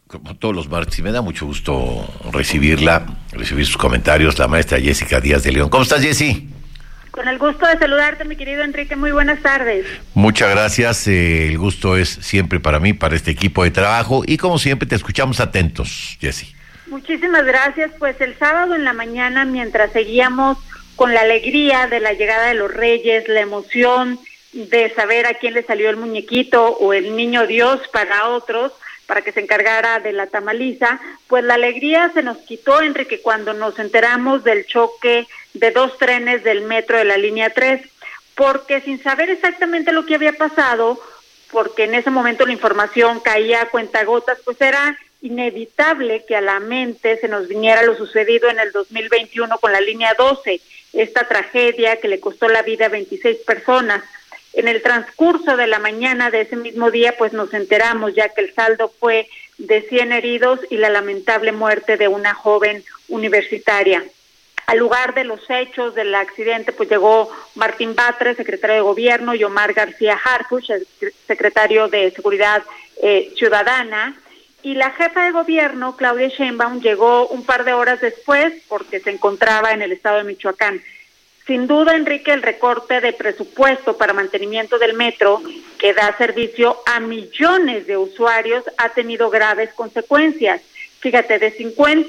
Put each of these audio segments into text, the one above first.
como todos los martes, y me da mucho gusto recibir sus comentarios, la maestra Jessica Díaz de León. ¿Cómo estás, Jessy? Con el gusto de saludarte, mi querido Enrique, muy buenas tardes. Muchas gracias, el gusto es siempre para mí, para este equipo de trabajo, y como siempre te escuchamos atentos, Jessy. Muchísimas gracias. Pues el sábado en la mañana, mientras seguíamos con la alegría de la llegada de los Reyes, la emoción de saber a quién le salió el muñequito o el niño Dios para otros, para que se encargara de la tamaliza, pues la alegría se nos quitó, Enrique, cuando nos enteramos del choque de 2 trenes del metro de la línea 3, porque sin saber exactamente lo que había pasado, porque en ese momento la información caía a cuentagotas, pues era inevitable que a la mente se nos viniera lo sucedido en el 2021 con la línea 12, esta tragedia que le costó la vida a 26 personas. En el transcurso de la mañana de ese mismo día, pues nos enteramos ya que el saldo fue de 100 heridos y la lamentable muerte de una joven universitaria. Al lugar de los hechos del accidente, pues llegó Martín Batres, secretario de Gobierno, y Omar García Harfuch, secretario de Seguridad Ciudadana, y la jefa de Gobierno, Claudia Sheinbaum, llegó un par de horas después porque se encontraba en el estado de Michoacán. Sin duda, Enrique, el recorte de presupuesto para mantenimiento del metro, que da servicio a millones de usuarios, ha tenido graves consecuencias. Fíjate, de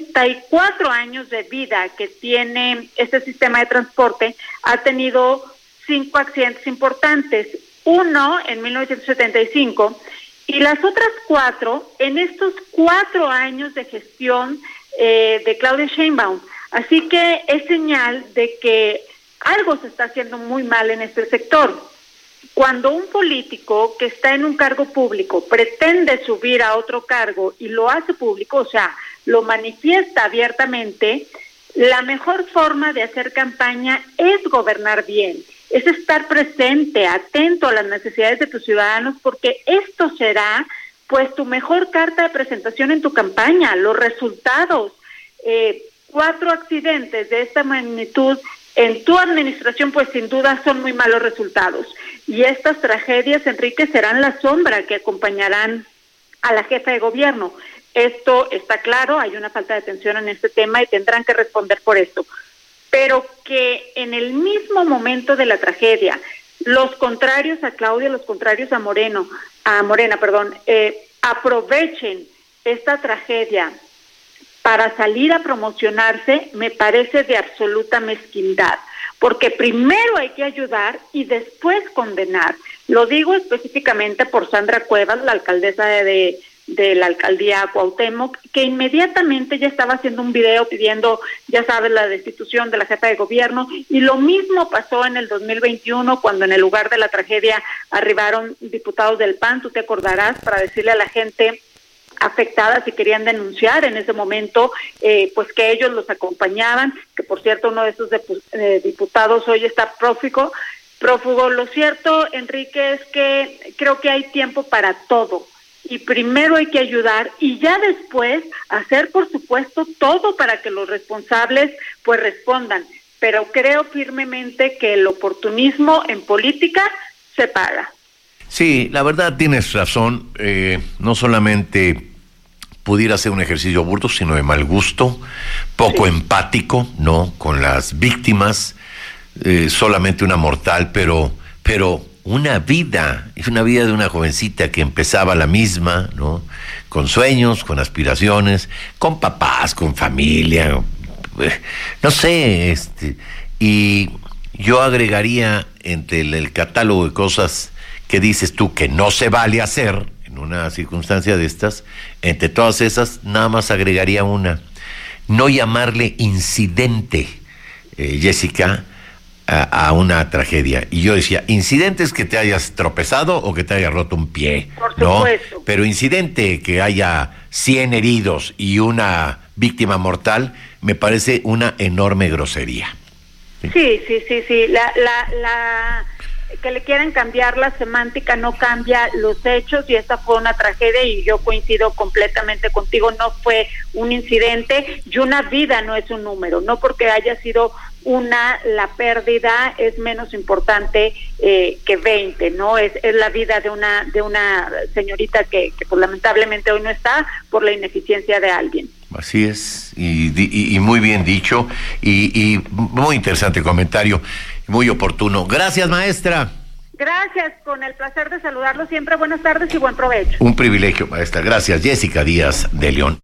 54 años de vida que tiene este sistema de transporte, ha tenido 5 accidentes importantes. Uno en 1975 y las otras 4 en estos 4 años de gestión de Claudia Sheinbaum. Así que es señal de que algo se está haciendo muy mal en este sector. Cuando un político que está en un cargo público pretende subir a otro cargo y lo hace público, o sea, lo manifiesta abiertamente, la mejor forma de hacer campaña es gobernar bien, es estar presente, atento a las necesidades de tus ciudadanos, porque esto será pues tu mejor carta de presentación en tu campaña, los resultados. 4 accidentes de esta magnitud en tu administración, pues sin duda son muy malos resultados. Y estas tragedias, Enrique, serán la sombra que acompañarán a la jefa de gobierno. Esto está claro, hay una falta de atención en este tema y tendrán que responder por esto. Pero que en el mismo momento de la tragedia, los contrarios a Claudia, los contrarios a Morena, aprovechen esta tragedia para salir a promocionarse, me parece de absoluta mezquindad, porque primero hay que ayudar y después condenar. Lo digo específicamente por Sandra Cuevas, la alcaldesa de la alcaldía Cuauhtémoc, que inmediatamente ya estaba haciendo un video pidiendo, ya sabes, la destitución de la jefa de gobierno, y lo mismo pasó en el 2021, cuando en el lugar de la tragedia arribaron diputados del PAN, tú te acordarás, para decirle a la gente afectadas y querían denunciar en ese momento, pues que ellos los acompañaban, que por cierto uno de esos diputados hoy está prófugo. Lo cierto, Enrique, es que creo que hay tiempo para todo, y primero hay que ayudar y ya después hacer, por supuesto, todo para que los responsables pues respondan, pero creo firmemente que el oportunismo en política se paga. Sí, la verdad tienes razón, no solamente pudiera ser un ejercicio burdo, sino de mal gusto, poco empático, ¿no?, con las víctimas, solamente una mortal, pero una vida, es una vida de una jovencita que empezaba la misma, ¿no?, con sueños, con aspiraciones, con papás, con familia, no sé, y yo agregaría entre el catálogo de cosas que dices tú que no se vale hacer en una circunstancia de estas, entre todas esas, nada más agregaría una: no llamarle incidente, Jessica, a una tragedia. Y yo decía, incidente es que te hayas tropezado o que te hayas roto un pie, ¿no? Supuesto. Pero incidente que haya 100 heridos y una víctima mortal, me parece una enorme grosería. Sí. le quieren cambiar la semántica no cambia los hechos, y esta fue una tragedia, y yo coincido completamente contigo, no fue un incidente, y una vida no es un número, no porque haya sido la pérdida es menos importante que 20, ¿no? Es la vida de una señorita que pues lamentablemente hoy no está por la ineficiencia de alguien. Así es, y muy bien dicho, y muy interesante comentario, muy oportuno. Gracias, maestra. Gracias, con el placer de saludarlo siempre. Buenas tardes y buen provecho. Un privilegio, maestra. Gracias, Jessica Díaz de León.